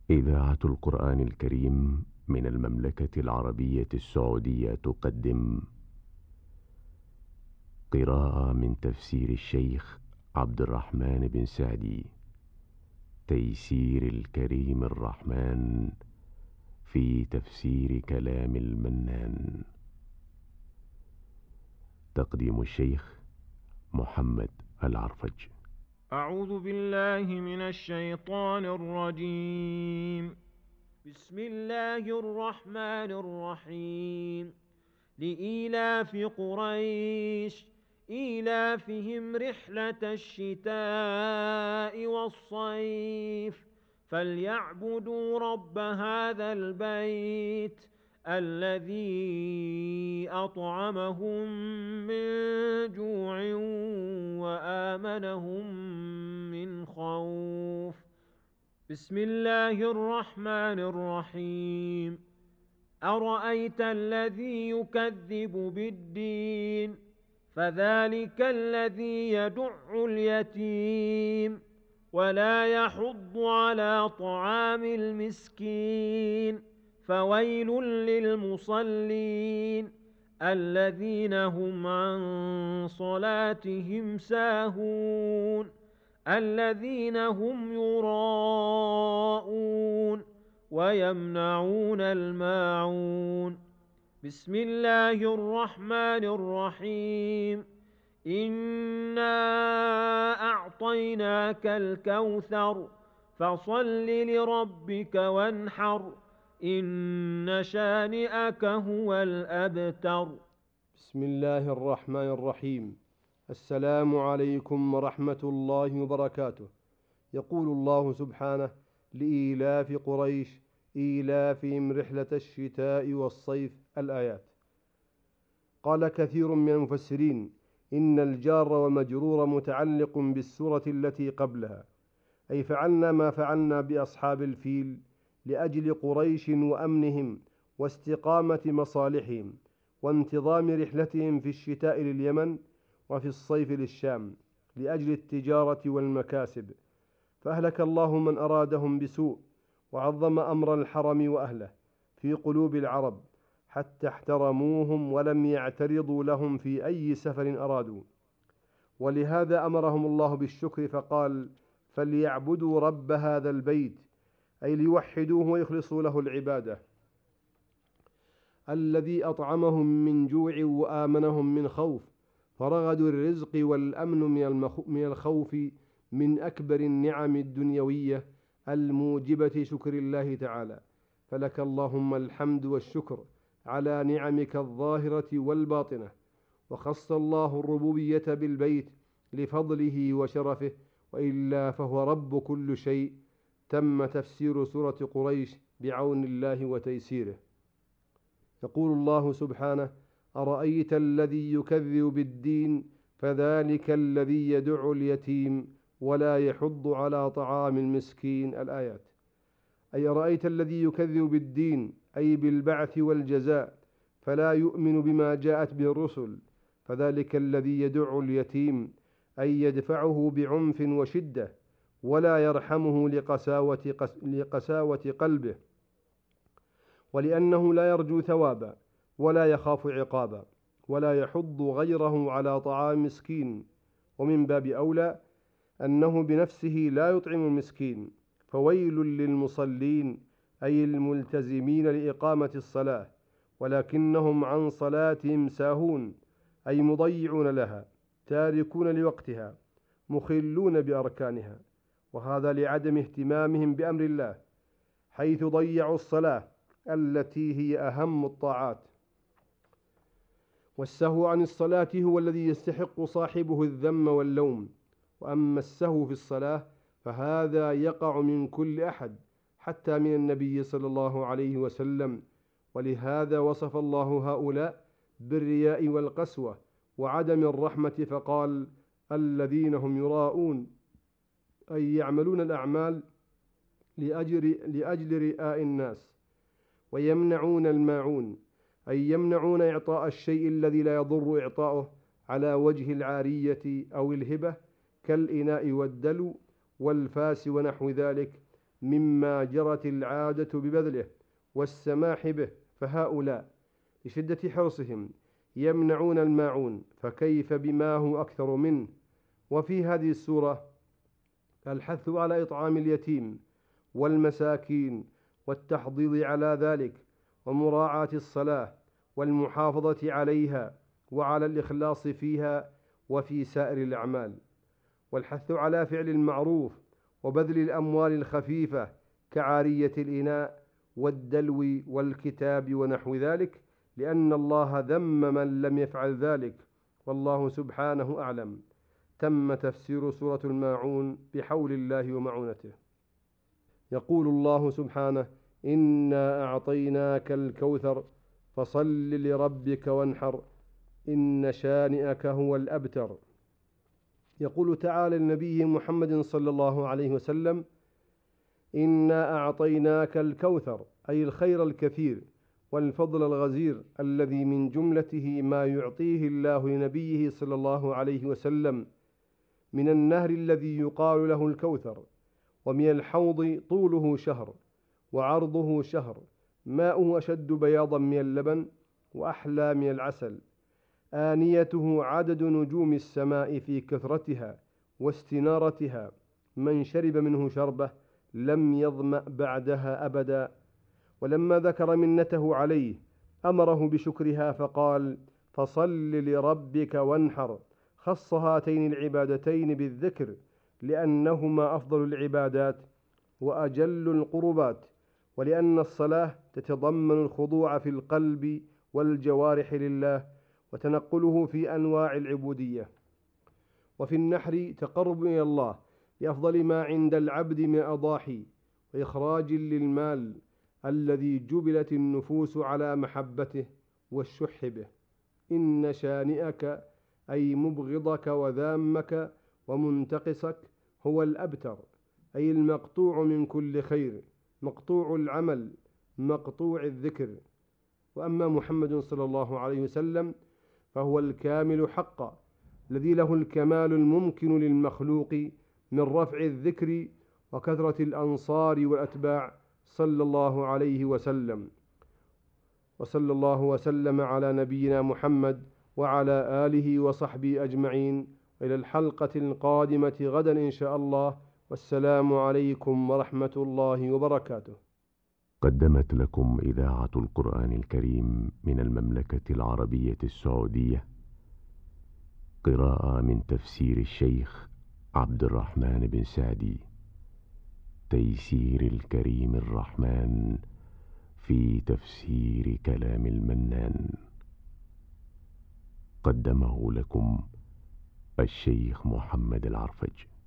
إذاعة القرآن الكريم من المملكة العربية السعودية تقدم قراءة من تفسير الشيخ عبد الرحمن بن سعدي، تيسير الكريم الرحمن في تفسير كلام المنان. تقديم الشيخ محمد العرفج. أعوذ بالله من الشيطان الرجيم. بسم الله الرحمن الرحيم. لإيلاف قريش إيلافهم رحلة الشتاء والصيف فليعبدوا رب هذا البيت الذي أطعمهم من جوع وآمنهم من خوف. بسم الله الرحمن الرحيم. أرأيت الذي يكذب بالدين فذلك الذي يدع اليتيم ولا يحض على طعام المسكين فويل للمصلين الذين هم عن صلاتهم ساهون الذين هم يراءون ويمنعون الماعون. بسم الله الرحمن الرحيم. إنا أعطيناك الكوثر فصل لربك وانحر إن شانئك هو الأبتر. بسم الله الرحمن الرحيم. السلام عليكم ورحمة الله وبركاته. يقول الله سبحانه: لإيلاف قريش إيلافهم رحلة الشتاء والصيف. الآيات. قال كثير من المفسرين إن الجار والمجرور متعلق بالسورة التي قبلها، أي فعلنا ما فعلنا بأصحاب الفيل لأجل قريش وأمنهم واستقامة مصالحهم وانتظام رحلتهم في الشتاء لليمن وفي الصيف للشام لأجل التجارة والمكاسب، فأهلك الله من أرادهم بسوء وعظم أمر الحرم وأهله في قلوب العرب حتى احترموهم ولم يعترضوا لهم في أي سفر أرادوا، ولهذا أمرهم الله بالشكر فقال: فليعبدوا رب هذا البيت، أي ليوحدوه ويخلصوا له العبادة، الذي أطعمهم من جوع وآمنهم من خوف، فرغدوا الرزق والأمن من الخوف من أكبر النعم الدنيوية الموجبة شكر الله تعالى. فلك اللهم الحمد والشكر على نعمك الظاهرة والباطنة. وخص الله الربوبية بالبيت لفضله وشرفه، وإلا فهو رب كل شيء. تم تفسير سورة قريش بعون الله وتيسيره. يقول الله سبحانه: أرأيت الذي يكذب بالدين فذلك الذي يدع اليتيم ولا يحض على طعام المسكين. الآيات. أي أرأيت الذي يكذب بالدين أي بالبعث والجزاء فلا يؤمن بما جاءت به الرسل، فذلك الذي يدع اليتيم أي يدفعه بعنف وشدة ولا يرحمه لقساوة قلبه، ولأنه لا يرجو ثوابا ولا يخاف عقابا، ولا يحض غيره على طعام مسكين، ومن باب أولى أنه بنفسه لا يطعم المسكين. فويل للمصلين أي الملتزمين لإقامة الصلاة ولكنهم عن صلاتهم ساهون، أي مضيعون لها تاركون لوقتها مخلون بأركانها، وهذا لعدم اهتمامهم بأمر الله، حيث ضيعوا الصلاة التي هي أهم الطاعات. والسهو عن الصلاة هو الذي يستحق صاحبه الذم واللوم، وأما السهو في الصلاة فهذا يقع من كل أحد حتى من النبي صلى الله عليه وسلم، ولهذا وصف الله هؤلاء بالرياء والقسوة وعدم الرحمة فقال: الذين هم يراءون، أي يعملون الأعمال لأجل رئاء الناس، ويمنعون الماعون، أي يمنعون إعطاء الشيء الذي لا يضر إعطاؤه على وجه العارية أو الهبة كالإناء والدلو والفاس ونحو ذلك، مما جرت العادة ببذله والسماح به، فهؤلاء لشدة حرصهم يمنعون الماعون، فكيف بما هو أكثر منه. وفي هذه السورة الحث على إطعام اليتيم والمساكين والتحضيض على ذلك، ومراعاة الصلاة والمحافظة عليها، وعلى الإخلاص فيها وفي سائر الأعمال، والحث على فعل المعروف وبذل الأموال الخفيفة كعارية الإناء والدلو والكتاب ونحو ذلك، لأن الله ذم من لم يفعل ذلك، والله سبحانه أعلم. تم تفسير سورة الماعون بحول الله ومعونته. يقول الله سبحانه: إنا أعطيناك الكوثر فصل لربك وانحر إن شانئك هو الأبتر. يقول تعالى لنبيه محمد صلى الله عليه وسلم: إنا أعطيناك الكوثر، أي الخير الكثير والفضل الغزير الذي من جملته ما يعطيه الله لنبيه صلى الله عليه وسلم من النهر الذي يقال له الكوثر، ومن الحوض طوله شهر وعرضه شهر، ماؤه أشد بياضا من اللبن وأحلى من العسل، آنيته عدد نجوم السماء في كثرتها واستنارتها، من شرب منه شربة لم يظمأ بعدها أبدا. ولما ذكر منته عليه أمره بشكرها فقال: فصل لربك وانحر، خص هاتين العبادتين بالذكر لأنهما أفضل العبادات وأجل القربات، ولأن الصلاة تتضمن الخضوع في القلب والجوارح لله وتنقله في أنواع العبودية. وفي النحر تقرب إلى الله بأفضل ما عند العبد من أضاحي وإخراج للمال الذي جبلت النفوس على محبته والشح به. إن شانئك، أي مبغضك وذامك ومنتقصك، هو الأبتر، أي المقطوع من كل خير، مقطوع العمل، مقطوع الذكر. وأما محمد صلى الله عليه وسلم فهو الكامل حقا، الذي له الكمال الممكن للمخلوق من رفع الذكر وكثرة الأنصار والأتباع صلى الله عليه وسلم. وصلى الله وسلم على نبينا محمد وعلى آله وصحبه أجمعين، إلى الحلقة القادمة غدا إن شاء الله، والسلام عليكم ورحمة الله وبركاته. قدمت لكم إذاعة القرآن الكريم من المملكة العربية السعودية قراءة من تفسير الشيخ عبد الرحمن بن سعدي، تيسير الكريم الرحمن في تفسير كلام المنان. قدمه لكم الشيخ محمد العرفج.